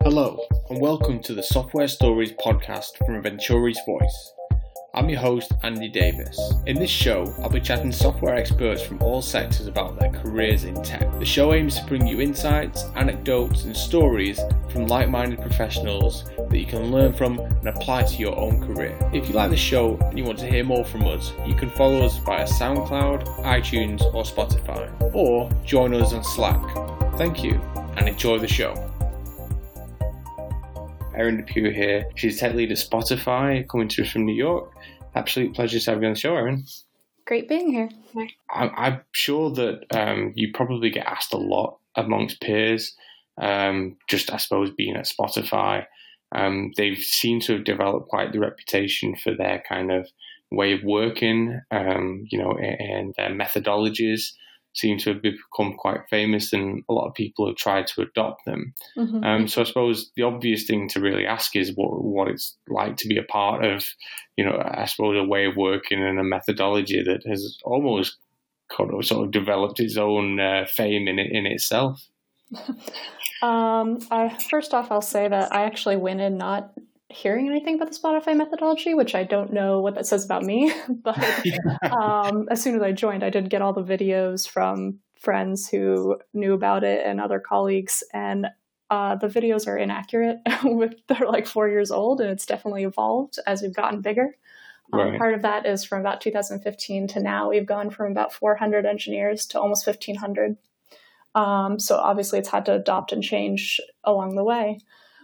Hello, and welcome to the Software Stories podcast from Venturi's Voice. I'm your host, Andy Davis. In this show, I'll be chatting to software experts from all sectors about their careers in tech. The show aims to bring you insights, anecdotes, and stories from like-minded professionals that you can learn from and apply to your own career. If you like the show and you want to hear more from us, you can follow us via SoundCloud, iTunes, or Spotify, or join us on Slack. Thank you, and enjoy the show. Erin Depew here. She's tech lead at Spotify, coming to us from New York. Absolute pleasure to have you on the show, Erin. Great being here. I'm sure that you probably get asked a lot amongst peers, just I suppose being at Spotify. They've seemed to have developed quite the reputation for their kind of way of working, and their methodologies seem to have become quite famous, and a lot of people have tried to adopt them. So I suppose the obvious thing to really ask is what it's like to be a part of, I suppose a way of working and a methodology that has almost sort of developed its own fame in itself. First off, I'll say that I actually went in not hearing anything about the Spotify methodology, which I don't know what that says about me. But as soon as I joined, I did get all the videos from friends who knew about it and other colleagues. And the videos are inaccurate. They're like 4 years old, and it's definitely evolved as we've gotten bigger. Right. Part of that is from about 2015 to now, we've gone from about 400 engineers to almost 1,500. So obviously it's had to adopt and change along the way.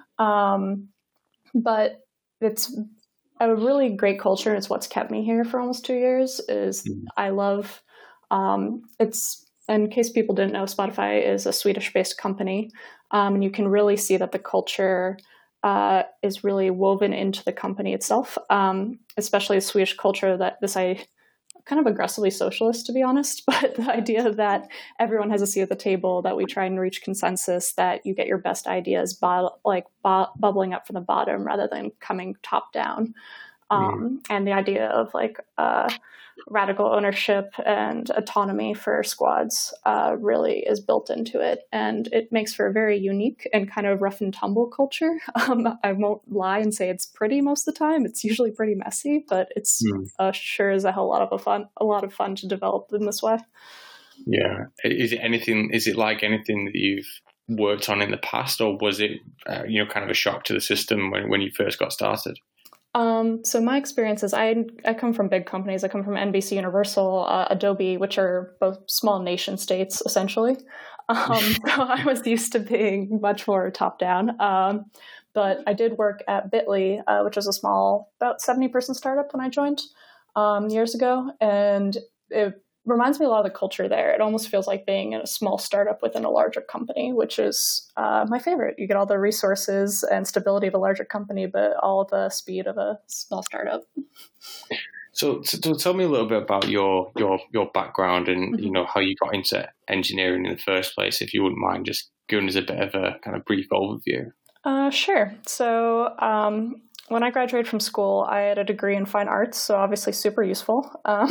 But it's a really great culture. It's what's kept me here for almost 2 years. I love it's, in case people didn't know, Spotify is a Swedish-based company, and you can really see that the culture is really woven into the company itself, especially the Swedish culture. That kind of aggressively socialist, to be honest, but the idea that everyone has a seat at the table, that we try and reach consensus, that you get your best ideas bubbling up from the bottom rather than coming top down. And the idea of radical ownership and autonomy for squads really is built into it. And it makes for a very unique and kind of rough and tumble culture. I won't lie and say it's pretty most of the time. It's usually pretty messy, but it's sure as a hell a lot of fun to develop in this way. Yeah. Is it like anything that you've worked on in the past, or was it, kind of a shock to the system when you first got started? So my experience is I come from big companies. I come from NBC Universal, Adobe, which are both small nation states, essentially. So I was used to being much more top down. But I did work at Bitly, which was a small, about 70-person startup when I joined years ago. And it reminds me a lot of the culture there. It almost feels like being in a small startup within a larger company, which is my favorite. You get all the resources and stability of a larger company, but all the speed of a small startup. So tell me a little bit about your background and how you got into engineering in the first place, if you wouldn't mind just giving us a bit of a kind of brief overview. Sure. So when I graduated from school, I had a degree in fine arts, so obviously super useful.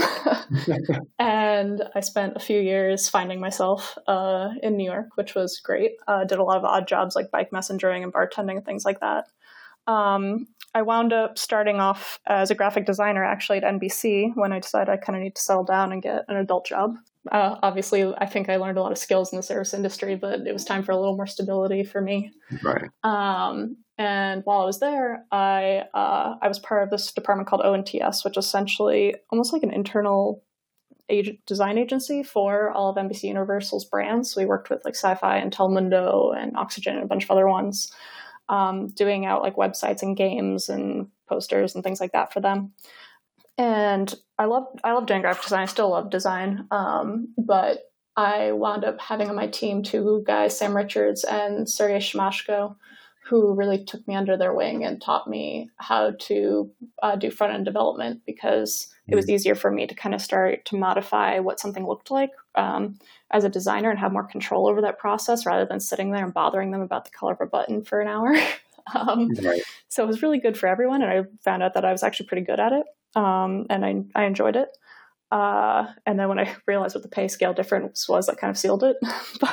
And I spent a few years finding myself in New York, which was great. Did a lot of odd jobs like bike messengering and bartending and things like that. I wound up starting off as a graphic designer actually at NBC when I decided I kind of need to settle down and get an adult job. Obviously, I think I learned a lot of skills in the service industry, but it was time for a little more stability for me. Right. And while I was there, I was part of this department called ONTS, which is essentially almost like an internal design agency for all of NBC Universal's brands. So we worked with like Sci-Fi and Telemundo and Oxygen and a bunch of other ones, doing out like websites and games and posters and things like that for them. And I love doing graphic design. I still love design, but I wound up having on my team two guys, Sam Richards and Sergey Shimashko, who really took me under their wing and taught me how to do front-end development, because it was easier for me to kind of start to modify what something looked like as a designer and have more control over that process rather than sitting there and bothering them about the color of a button for an hour. Right. So it was really good for everyone, and I found out that I was actually pretty good at it, and I enjoyed it. And then when I realized what the pay scale difference was, that kind of sealed it.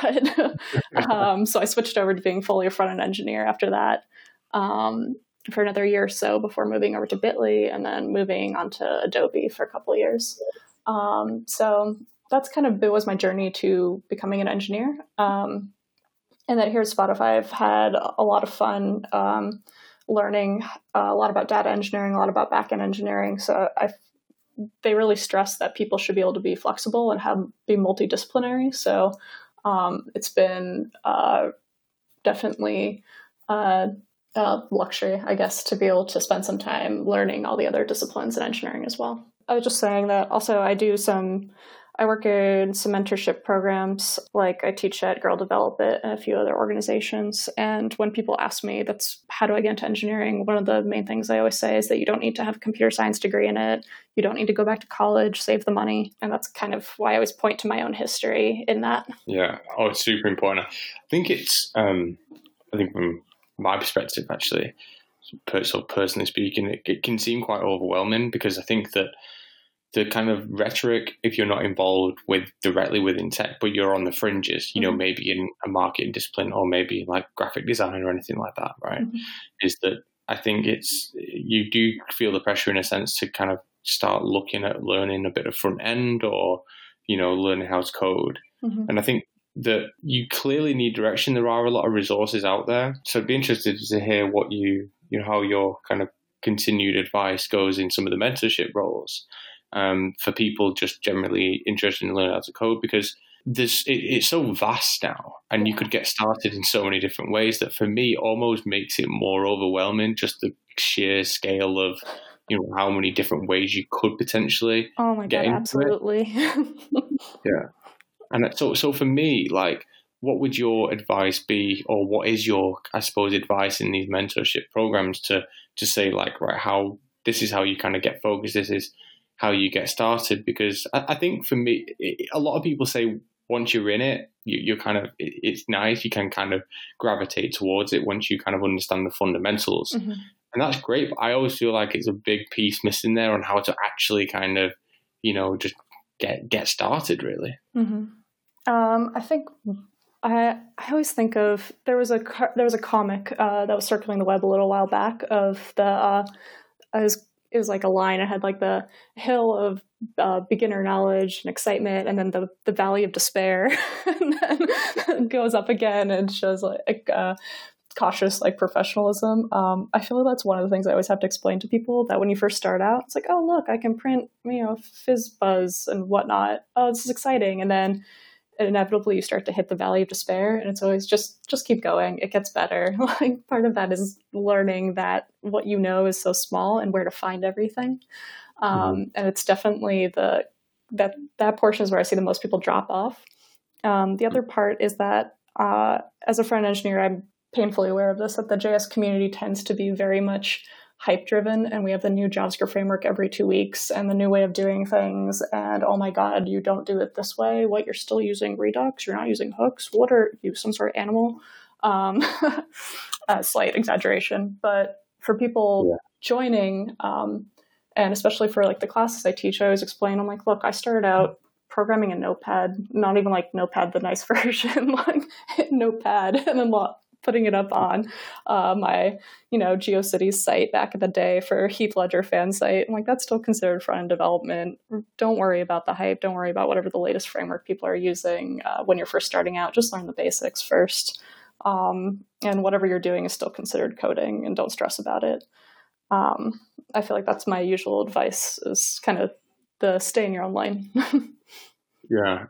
But so I switched over to being fully a front-end engineer after that for another year or so before moving over to Bitly and then moving on to Adobe for a couple of years. So that's kind of, it was my journey to becoming an engineer. And then here at Spotify, I've had a lot of fun learning a lot about data engineering, a lot about backend engineering. So they really stress that people should be able to be flexible and be multidisciplinary. So it's been definitely a luxury, I guess, to be able to spend some time learning all the other disciplines in engineering as well. I was just saying that also I work in some mentorship programs, like I teach at Girl Develop It and a few other organizations. And when people ask me, how do I get into engineering? One of the main things I always say is that you don't need to have a computer science degree in it. You don't need to go back to college, save the money. And that's kind of why I always point to my own history in that. Yeah. Oh, it's super important. I think from my perspective, actually, so personally speaking, it can seem quite overwhelming because I think that the kind of rhetoric, if you're not involved directly within tech, but you're on the fringes, maybe in a marketing discipline or maybe like graphic design or anything like that, right? Mm-hmm. Is that I think you do feel the pressure in a sense to kind of start looking at learning a bit of front end or, learning how to code. Mm-hmm. And I think that you clearly need direction. There are a lot of resources out there. So I'd be interested to hear what how your kind of continued advice goes in some of the mentorship roles. For people just generally interested in learning how to code, because it's so vast now and you could get started in so many different ways that for me almost makes it more overwhelming, just the sheer scale of how many different ways you could potentially get into absolutely Yeah. And so for me, like, what would your advice be, or what is your, I suppose, advice in these mentorship programs to say, like, right, this is how you kind of get focused, this is how you get started? Because I think for me, a lot of people say once you're in it, you're kind of, it's nice, you can kind of gravitate towards it once you kind of understand the fundamentals. Mm-hmm. And that's great, but I always feel like it's a big piece missing there on how to actually kind of, just get started, really. Mm-hmm. I think I always think of, there was a comic that was circling the web a little while back of it was like a line. It had like the hill of beginner knowledge and excitement, and then the valley of despair, and then it goes up again and shows like cautious like professionalism. I feel like that's one of the things I always have to explain to people, that when you first start out, it's like, oh look, I can print fizz buzz and whatnot. Oh, this is exciting, and then inevitably you start to hit the valley of despair, and it's always just keep going. It gets better. Like, part of that is learning that what is so small and where to find everything. And it's definitely that portion is where I see the most people drop off. The other part is that as a front engineer, I'm painfully aware of this, that the JS community tends to be very much hype driven, and we have the new JavaScript framework every 2 weeks and the new way of doing things. And oh my God, you don't do it this way. What, you're still using Redux? You're not using hooks? What, are you some sort of animal? Slight exaggeration, but for people joining, and especially for like the classes I teach, I always explain, I'm like, look, I started out programming in Notepad, not even like Notepad, the nice version, like Notepad, and then putting it up on my, GeoCities site back in the day for Heath Ledger fan site. I'm like, that's still considered front-end development. Don't worry about the hype. Don't worry about whatever the latest framework people are using when you're first starting out. Just learn the basics first. And whatever you're doing is still considered coding, and don't stress about it. I feel like that's my usual advice, is kind of the stay in your own lane. Yeah.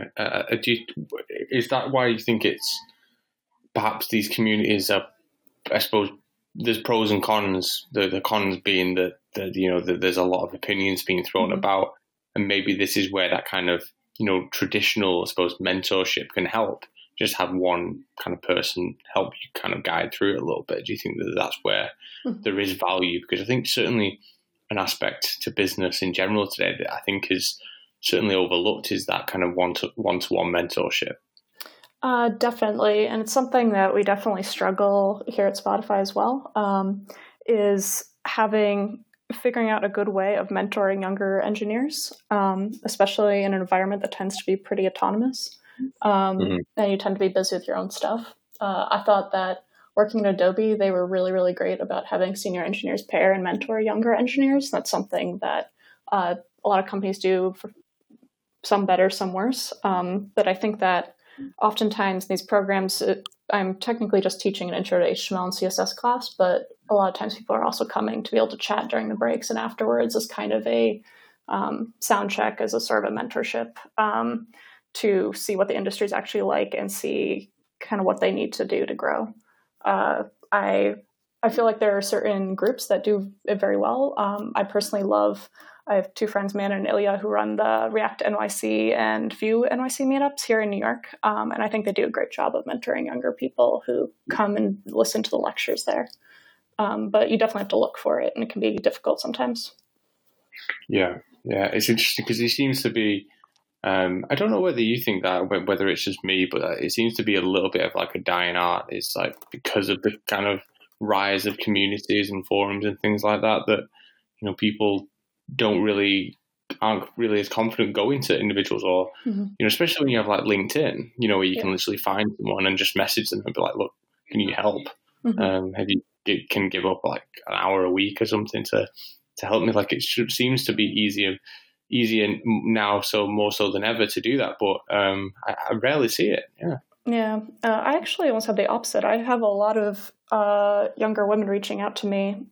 Is that why you think it's, perhaps these communities are, I suppose, there's pros and cons, the cons being that there's a lot of opinions being thrown about, and maybe this is where that kind of, traditional, I suppose, mentorship can help, just have one kind of person help you kind of guide through it a little bit. Do you think that that's where there is value? Because I think certainly an aspect to business in general today that I think is certainly overlooked is that kind of one-to-one mentorship. Definitely. And it's something that we definitely struggle here at Spotify as well, is having figuring out a good way of mentoring younger engineers, especially in an environment that tends to be pretty autonomous, and you tend to be busy with your own stuff. I thought that working at Adobe, they were really, really great about having senior engineers pair and mentor younger engineers. That's something that a lot of companies do, for some better, some worse. But I think that oftentimes these programs, I'm technically just teaching an intro to HTML and CSS class, but a lot of times people are also coming to be able to chat during the breaks and afterwards as kind of a sound check, as a sort of a mentorship, to see what the industry is actually like and see kind of what they need to do to grow. I feel like there are certain groups that do it very well. I personally I have two friends, Man and Ilya, who run the React NYC and Vue NYC meetups here in New York. And I think they do a great job of mentoring younger people who come and listen to the lectures there. But you definitely have to look for it, and it can be difficult sometimes. Yeah. It's interesting because it seems to be, I don't know whether you think that, whether it's just me, but it seems to be a little bit of like a dying art. It's like because of the kind of rise of communities and forums and things like that, people aren't really as confident going to individuals, or especially when you have like LinkedIn, where you can literally find someone and just message them and be like, look, can you help? Can give up like an hour a week or something to help me. Like, it seems to be easier now, so more so than ever, to do that, but I rarely see it. I actually almost have the opposite. I have a lot of younger women reaching out to me,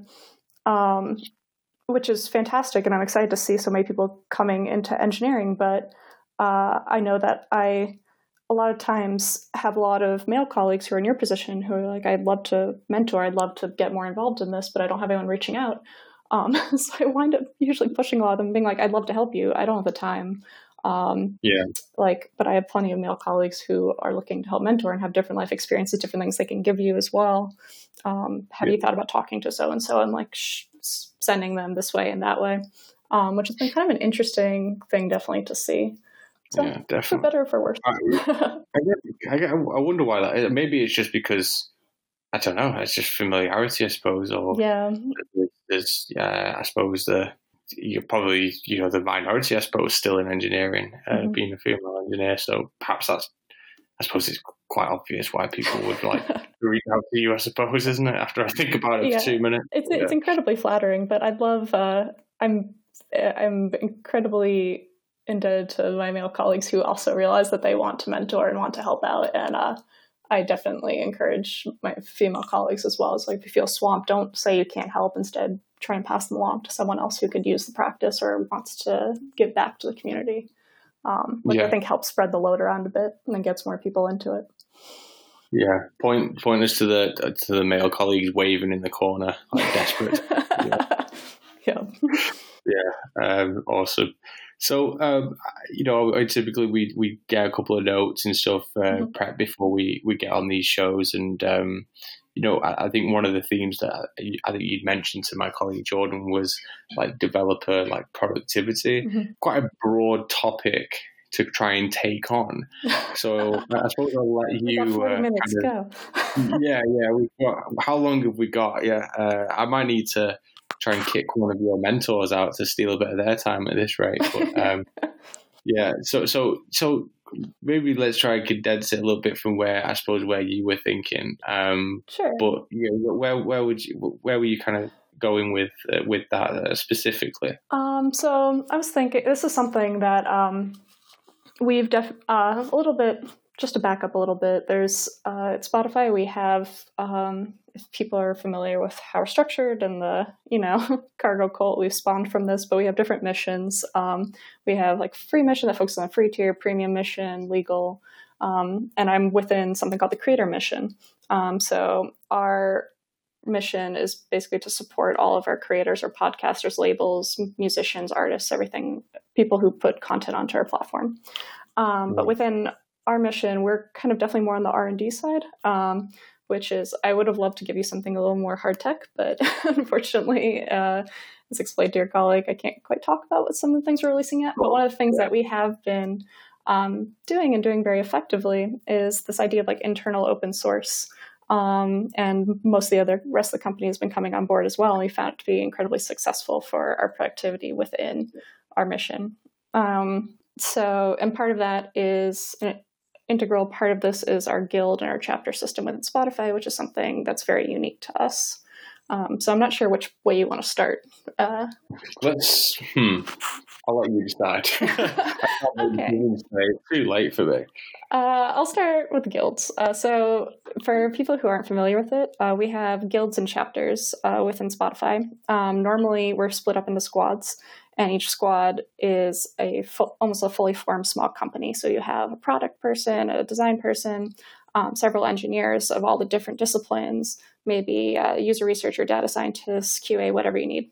which is fantastic, and I'm excited to see so many people coming into engineering. But I know that I a lot of times have a lot of male colleagues who are in your position who are like, I'd love to mentor, I'd love to get more involved in this, but I don't have anyone reaching out. So I wind up usually pushing a lot of them, being like, I'd love to help you, I don't have the time. But I have plenty of male colleagues who are looking to help mentor and have different life experiences, different things they can give you as well. Have you thought about talking to so-and-so and like sending them this way and that way, which has been kind of an interesting thing definitely to see. So definitely. For better or for worse. I wonder why that. Maybe it's just because, I don't know, it's just familiarity, I suppose. Or there's I suppose you're probably the minority, I suppose, still in engineering, being a female engineer. So perhaps I suppose it's quite obvious why people would like to reach out to you, I suppose, isn't it? After I think about it for 2 minutes, it's incredibly flattering. But I'd love. I'm incredibly indebted to my male colleagues who also realize that they want to mentor and want to help out, and I definitely encourage my female colleagues as well. It's like, if you feel swamped, don't say you can't help. Instead, try and pass them along to someone else who could use the practice or wants to give back to the community, which I think helps spread the load around a bit and then gets more people into it. Yeah, point us to the male colleagues waving in the corner, like desperate. Awesome. So, typically we get a couple of notes and stuff prep before we get on these shows, and I think one of the themes that I think you'd mentioned to my colleague Jordan was like developer like productivity, quite a broad topic to try and take on. So I suppose I'll let you. 40 minutes go. We've got. How long have we got? I might need to try and kick one of your mentors out to steal a bit of their time at this rate. But so maybe let's try and condense it a little bit from where you were thinking. Sure. But where were you kind of going with that specifically? So I was thinking, this is something that we've a little bit. Just to back up a little bit, there's at Spotify we have, if people are familiar with how we're structured and the cargo cult we've spawned from this, but we have different missions. We have like free mission that focuses on the free tier, premium mission, legal, and I'm within something called the creator mission. So our mission is basically to support all of our creators or podcasters, labels, musicians, artists, everything, people who put content onto our platform. But within our mission, we're kind of definitely more on the R&D side, which is, I would have loved to give you something a little more hard tech, but unfortunately, as explained to your colleague, I can't quite talk about what some of the things we're releasing yet. But one of the things that we have been doing very effectively is this idea of like internal open source. And most of the rest of the company has been coming on board as well. And we found it to be incredibly successful for our productivity within our mission. And part of that is an integral part of this is our guild and our chapter system within Spotify, which is something that's very unique to us. So I'm not sure which way you want to start. I'll let you decide. Okay. It's too late for me. I'll start with guilds. So for people who aren't familiar with it, we have guilds and chapters within Spotify. Normally, we're split up into squads, and each squad is almost a fully formed small company. So you have a product person, a design person, several engineers of all the different disciplines, maybe user researcher, data scientists, QA, whatever you need.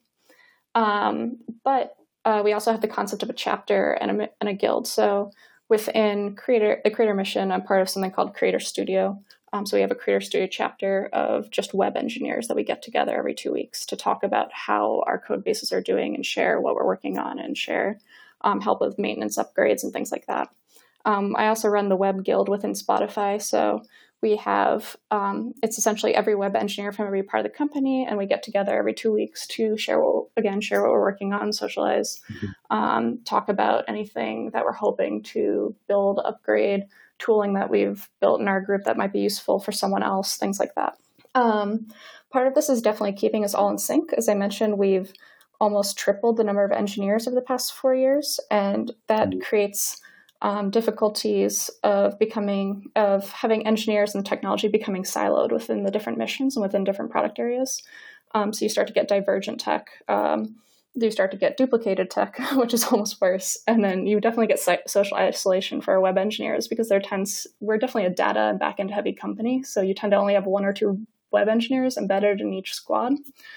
But we also have the concept of a chapter and a guild. So within the Creator Mission, I'm part of something called Creator Studio. So we have a Creator Studio chapter of just web engineers that we get together every 2 weeks to talk about how our code bases are doing and share what we're working on and share help with maintenance upgrades and things like that. I also run the web guild within Spotify. So we have, it's essentially every web engineer from every part of the company, and we get together every 2 weeks to share what we're working on, socialize, talk about anything that we're hoping to build, upgrade, tooling that we've built in our group that might be useful for someone else, things like that. Part of this is definitely keeping us all in sync. As I mentioned, we've almost tripled the number of engineers over the past 4 years, and that creates difficulties of having engineers and technology becoming siloed within the different missions and within different product areas. So you start to get divergent tech. You start to get duplicated tech, which is almost worse. And then you definitely get social isolation for our web engineers because we're definitely a data and backend heavy company. So you tend to only have 1 or 2 web engineers embedded in each squad.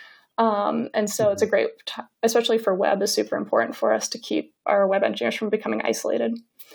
And so it's a great, especially for web, is super important for us to keep our web engineers from becoming isolated.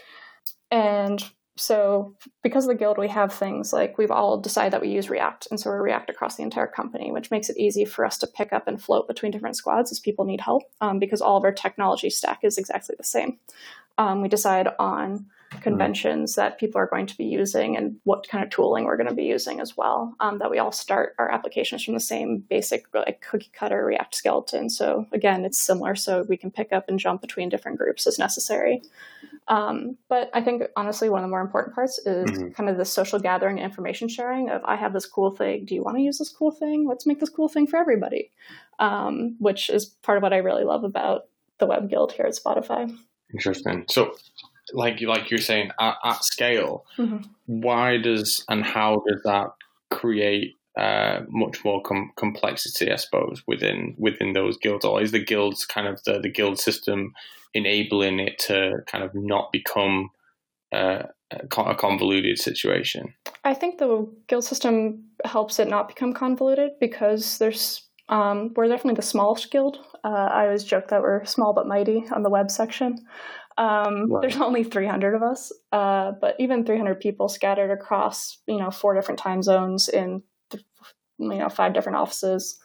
And so because of the guild, we have things like we've all decided that we use React. And so we React across the entire company, which makes it easy for us to pick up and float between different squads as people need help, because all of our technology stack is exactly the same. We decide on conventions that people are going to be using and what kind of tooling we're going to be using as well, that we all start our applications from the same basic cookie cutter React skeleton. So again, it's similar, so we can pick up and jump between different groups as necessary. But I think honestly, one of the more important parts is kind of the social gathering and information sharing of, I have this cool thing. Do you want to use this cool thing? Let's make this cool thing for everybody. Which is part of what I really love about the Web Guild here at Spotify. Interesting. So like you're saying, at scale, why and how does that create much more complexity, I suppose, within those guilds? Or is the guilds kind of the guild system enabling it to kind of not become a convoluted situation? I think the guild system helps it not become convoluted because we're definitely the smallest guild. I always joke that we're small but mighty on the web section. Right. There's only 300 of us, but even 300 people scattered across 4 different time zones in 5 different offices.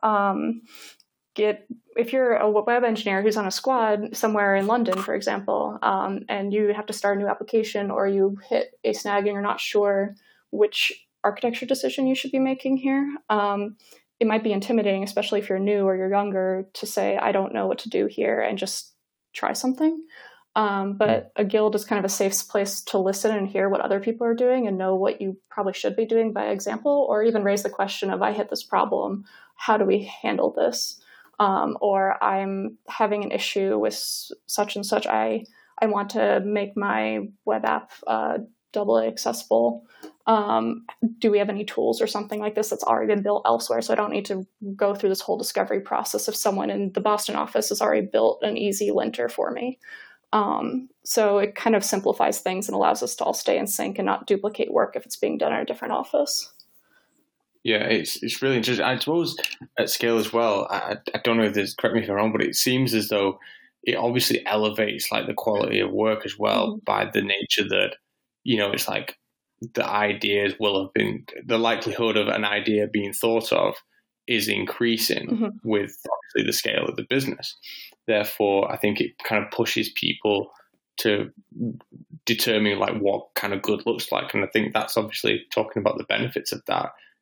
If you're a web engineer who's on a squad somewhere in London, for example, and you have to start a new application or you hit a snag and you're not sure which architecture decision you should be making here, it might be intimidating, especially if you're new or you're younger, to say, I don't know what to do here, and just try something. But a guild is kind of a safe place to listen and hear what other people are doing and know what you probably should be doing by example, or even raise the question of, I hit this problem, how do we handle this? Or I'm having an issue with such and such. I want to make my web app doubly accessible. Do we have any tools or something like this that's already been built elsewhere, so I don't need to go through this whole discovery process if someone in the Boston office has already built an easy linter for me? So it kind of simplifies things and allows us to all stay in sync and not duplicate work if it's being done in a different office. Yeah, it's really interesting. I suppose at scale as well, I don't know if this, correct me if I'm wrong, but it seems as though it obviously elevates like the quality of work as well by the nature that, it's like the ideas will have been, the likelihood of an idea being thought of is increasing with obviously the scale of the business. Therefore, I think it kind of pushes people to determine like what kind of good looks like. And I think that's obviously talking about the benefits of that.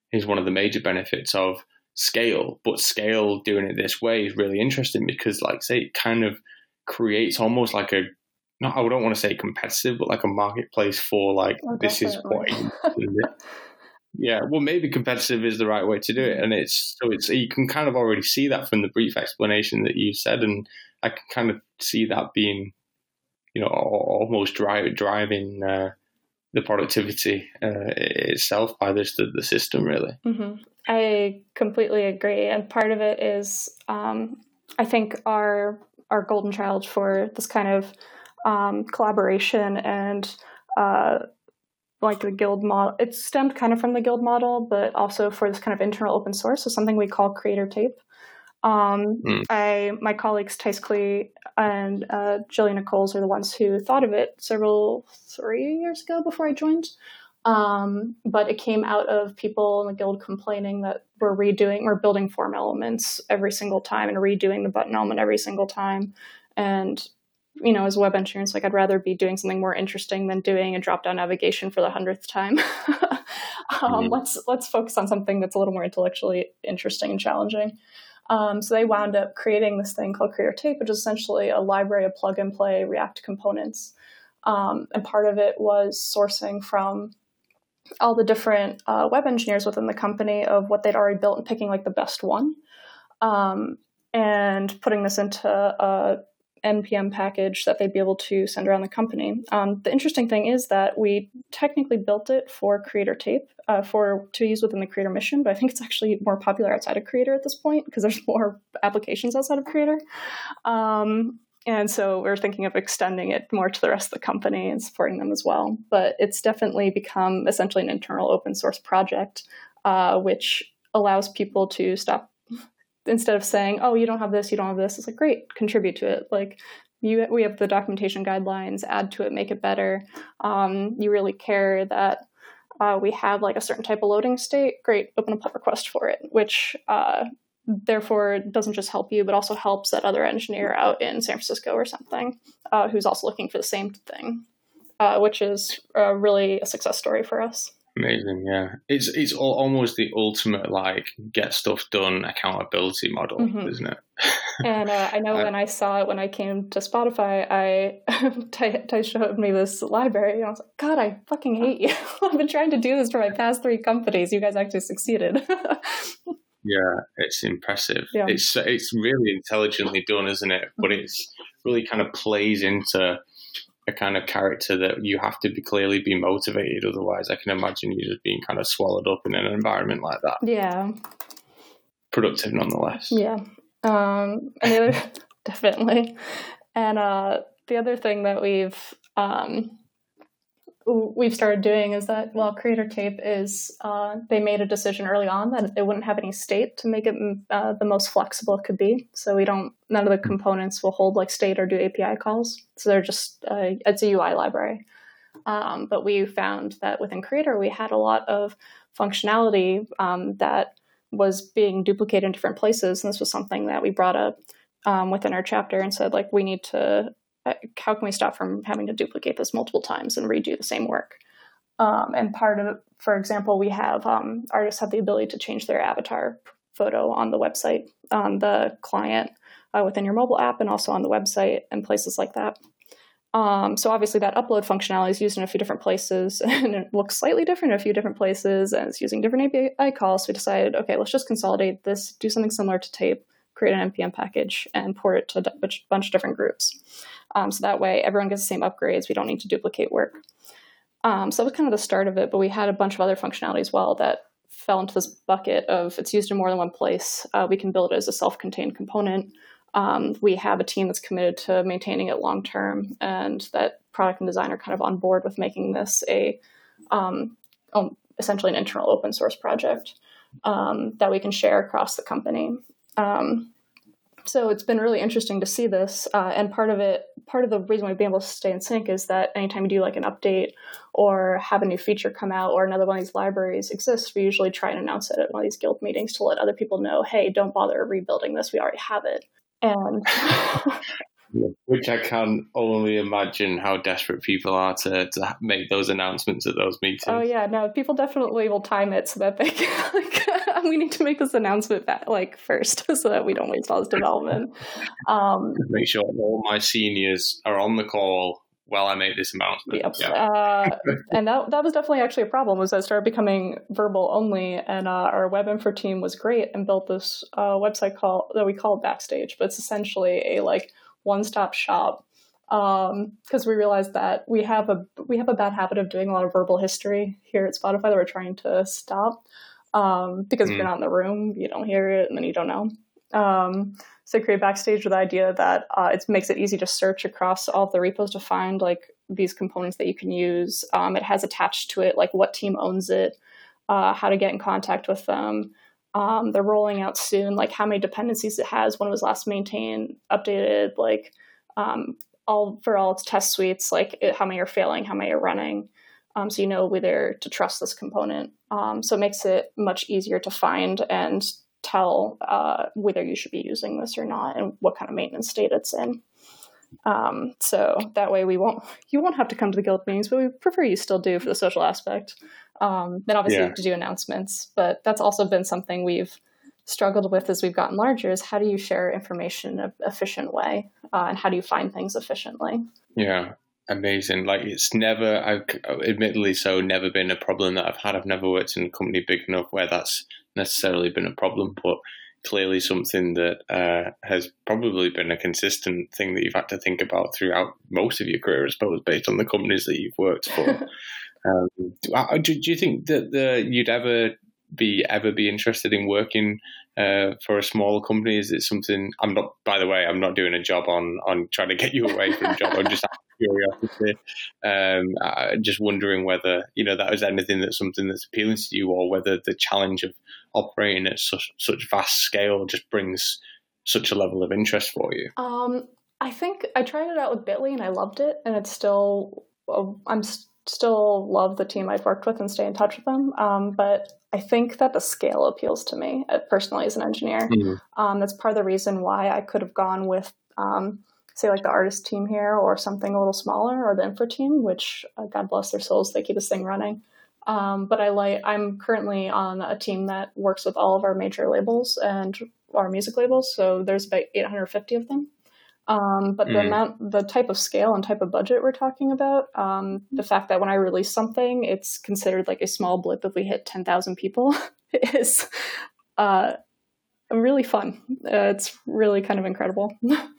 is one of the major benefits of Scale. But Scale doing it this way is really interesting because, like I say, it kind of creates almost like I don't want to say competitive, but like a marketplace for like, this is what yeah, well, maybe competitive is the right way to do it. And it's you can kind of already see that from the brief explanation that you said. And I can kind of see that being, almost driving the productivity itself by the system, really. Mm-hmm. I completely agree. And part of it is, I think our golden child for this kind of collaboration and like the guild model, it stemmed kind of from the guild model, but also for this kind of internal open source, so something we call Creator Tape. My colleagues Tice Klee and Jillian Nichols are the ones who thought of it 3 years ago before I joined. But it came out of people in the guild complaining that we're building form elements every single time and redoing the button element every single time. And, as a web engineer, it's like, I'd rather be doing something more interesting than doing a drop-down navigation for the 100th time. Let's focus on something that's a little more intellectually interesting and challenging. So they wound up creating this thing called Creator Tape, which is essentially a library of plug-and-play React components. And part of it was sourcing from all the different web engineers within the company of what they'd already built and picking like the best one, and putting this into a NPM package that they'd be able to send around the company. The interesting thing is that we technically built it for Creator Tape to use within the Creator mission, but I think it's actually more popular outside of Creator at this point because there's more applications outside of Creator. And so we're thinking of extending it more to the rest of the company and supporting them as well. But it's definitely become essentially an internal open source project, which allows people to stop, instead of saying, oh, you don't have this, it's like, great, contribute to it. Like, we have the documentation guidelines, add to it, make it better. You really care that we have like a certain type of loading state, great, open a pull request for it, which therefore doesn't just help you, but also helps that other engineer out in San Francisco or something who's also looking for the same thing, which is really a success story for us. Amazing, yeah. It's almost the ultimate like get stuff done accountability model, isn't it? And I know when I saw it when I came to Spotify, Ty showed me this library, and I was like, God, I fucking hate you. I've been trying to do this for my past 3 companies. You guys actually succeeded. Yeah, it's impressive. Yeah. It's really intelligently done, isn't it? But it's really kind of plays into a kind of character that you have to clearly be motivated. Otherwise, I can imagine you just being kind of swallowed up in an environment like that. Yeah. Productive nonetheless. Yeah. And the other, definitely. And the other thing that we've started doing is that, well, Creator Tape is, they made a decision early on that it wouldn't have any state to make it the most flexible it could be. So none of the components will hold like state or do API calls. So they're just, it's a UI library. But we found that within Creator, we had a lot of functionality that was being duplicated in different places. And this was something that we brought up within our chapter and said, like, we need to, how can we stop from having to duplicate this multiple times and redo the same work? And part of it, for example, we have artists have the ability to change their avatar photo on the website, on the client, within your mobile app, and also on the website and places like that. So obviously that upload functionality is used in a few different places and it looks slightly different in a few different places and it's using different API calls. So we decided, okay, let's just consolidate this, do something similar to Tape, create an NPM package and port it to a bunch of different groups. So that way everyone gets the same upgrades. We don't need to duplicate work. So that was kind of the start of it, but we had a bunch of other functionality as well that fell into this bucket of it's used in more than one place. We can build it as a self-contained component. We have a team that's committed to maintaining it long-term, and that product and design are kind of on board with making this essentially an internal open source project that we can share across the company. So it's been really interesting to see this. And part of the reason we've been able to stay in sync is that anytime you do like an update or have a new feature come out or another one of these libraries exists, we usually try and announce it at one of these guild meetings to let other people know, hey, don't bother rebuilding this. We already have it. And Which I can only imagine how desperate people are to make those announcements at those meetings. Oh yeah, no, people definitely will time it so that they can, like, we need to make this announcement first so that we don't waste all this development. Make sure all my seniors are on the call while I make this announcement. Yep. Yeah. And that was definitely actually a problem, was that it started becoming verbal only, and our web info team was great and built this website that we call Backstage, but it's essentially a one-stop shop, because we realized that we have a bad habit of doing a lot of verbal history here at Spotify that we're trying to stop, because if you're not in the room, you don't hear it, and then you don't know. So create Backstage with the idea that it makes it easy to search across all of the repos to find these components that you can use. It has attached to it what team owns it, how to get in contact with them. They're rolling out soon, how many dependencies it has, when it was last maintained, updated, all its test suites, how many are failing, how many are running, so you know whether to trust this component. So it makes it much easier to find and tell whether you should be using this or not, and what kind of maintenance state it's in. So that way you won't have to come to the guild meetings, but we prefer you still do for the social aspect. Then obviously to do announcements, but that's also been something we've struggled with as we've gotten larger, is how do you share information in an efficient way, and how do you find things efficiently? Yeah, amazing. It's never, admittedly so, never been a problem that I've had. I've never worked in a company big enough where that's necessarily been a problem, but clearly something that has probably been a consistent thing that you've had to think about throughout most of your career, I suppose, based on the companies that you've worked for. Do you think that you'd ever be interested in working for a smaller company? Is it something? I'm not. By the way, I'm not doing a job on trying to get you away from a job. I'm just out of curiosity. Just wondering whether that was anything that's something that's appealing to you, or whether the challenge of operating at such vast scale just brings such a level of interest for you. I think I tried it out with Bitly and I loved it, and it's still still love the team I've worked with and stay in touch with them. But I think that the scale appeals to me personally as an engineer. Mm-hmm. That's part of the reason why I could have gone with, say, the artist team here, or something a little smaller, or the info team, which God bless their souls, they keep this thing running. But I'm currently on a team that works with all of our major labels and our music labels. So there's about 850 of them. But the type of scale and type of budget we're talking about, the fact that when I release something, it's considered a small blip if we hit 10,000 people is really fun. It's really kind of incredible.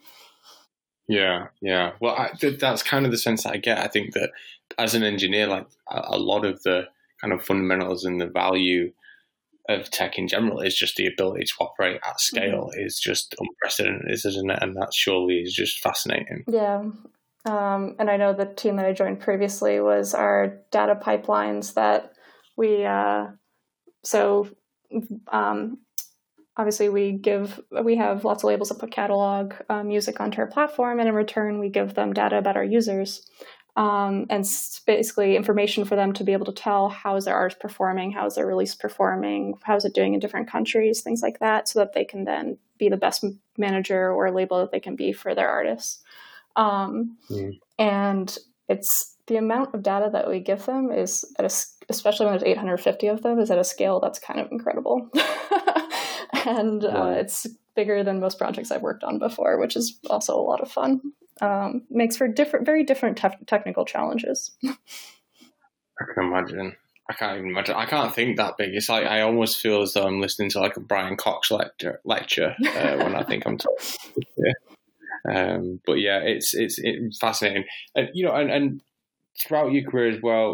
Yeah. Well, that's kind of the sense that I get. I think that as an engineer, a lot of the kind of fundamentals and the value of tech in general is just the ability to operate at scale. Is just unprecedented, isn't it? And that surely is just fascinating. Yeah. And I know the team that I joined previously was our data pipelines that we, obviously we have lots of labels that put catalog music onto our platform, and in return we give them data about our users. And basically information for them to be able to tell how is their artist performing, how is their release performing, how is it doing in different countries, things like that, so that they can then be the best manager or label that they can be for their artists. And it's the amount of data that we give them is especially when there's 850 of them, is at a scale that's kind of incredible. And it's bigger than most projects I've worked on before, which is also a lot of fun. Makes for very different technical challenges. I can imagine. I can't even imagine. I can't think that big. It's I almost feel as though I'm listening to a Brian Cox lecture when I think I'm talking. Yeah. But yeah, it's fascinating. And throughout your career as well,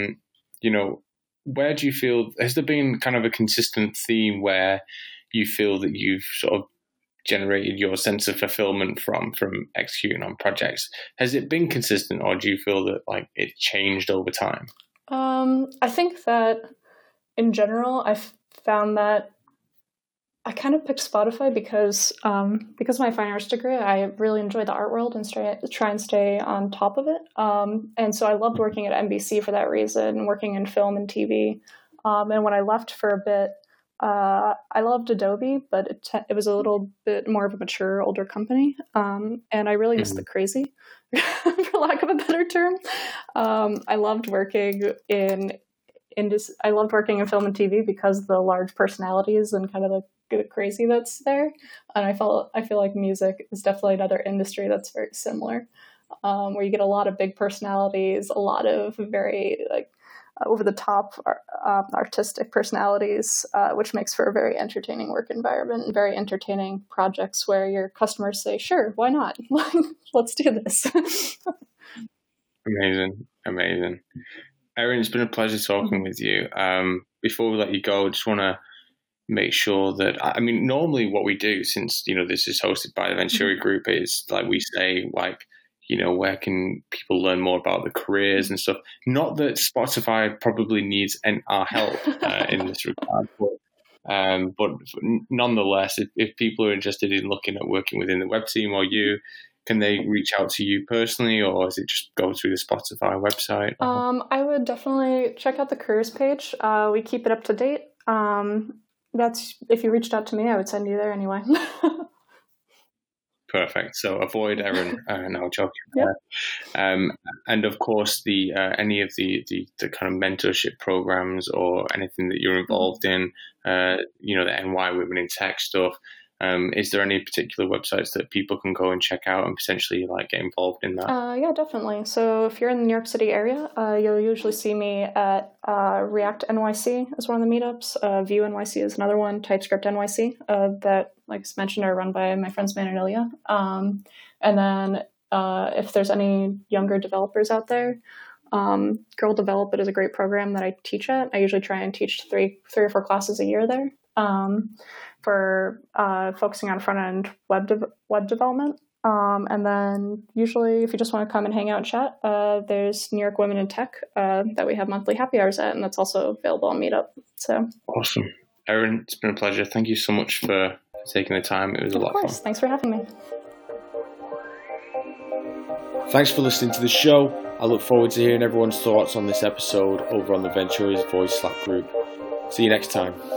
where do you feel, has there been kind of a consistent theme where you feel that you've sort of generated your sense of fulfillment from executing on projects? Has it been consistent, or do you feel that it changed over time? I think that in general, I've found that I kind of picked Spotify because of my fine arts degree. I really enjoy the art world and try and stay on top of it. And so I loved working at NBC for that reason, working in film and TV. And when I left for a bit, I loved Adobe, but it was a little bit more of a mature, older company. And I really missed the crazy, for lack of a better term. I loved working in I loved working in film and TV because of the large personalities and kind of the crazy that's there. And I feel like music is definitely another industry that's very similar, where you get a lot of big personalities, a lot of very over the top artistic personalities, which makes for a very entertaining work environment and very entertaining projects where your customers say, "Sure, why not? Let's do this." Amazing. Erin, it's been a pleasure talking with you. Before we let you go, I just want to make sure that, I mean, normally what we do, since, this is hosted by the Venturi Group, is like we say, like, where can people learn more about the careers and stuff? Not that Spotify probably needs our help in this regard, but nonetheless, if people are interested in looking at working within the web team or you, can they reach out to you personally, or is it just go through the Spotify website? I would definitely check out the careers page. We keep it up to date. That's, if you reached out to me, I would send you there anyway. Perfect. So avoid Erin. No, joking. Yep. And of course, the any of the kind of mentorship programs or anything that you're involved in, the NY Women in Tech stuff. Is there any particular websites that people can go and check out and potentially get involved in that? Yeah, definitely. So if you're in the New York City area, you'll usually see me at React NYC is one of the meetups. Vue NYC is another one. TypeScript NYC that, like I mentioned, are run by my friends Man and Ilya. And then if there's any younger developers out there, Girl Develop It is a great program that I teach at. I usually try and teach three or four classes a year there. For focusing on front-end web development. And then usually if you just want to come and hang out and chat, there's New York Women in Tech that we have monthly happy hours at, and that's also available on Meetup. So awesome. Erin, it's been a pleasure. Thank you so much for taking the time. It was a lot of fun. Thanks for having me. Thanks for listening to the show. I look forward to hearing everyone's thoughts on this episode over on the Venturi's Voice Slack group. See you next time.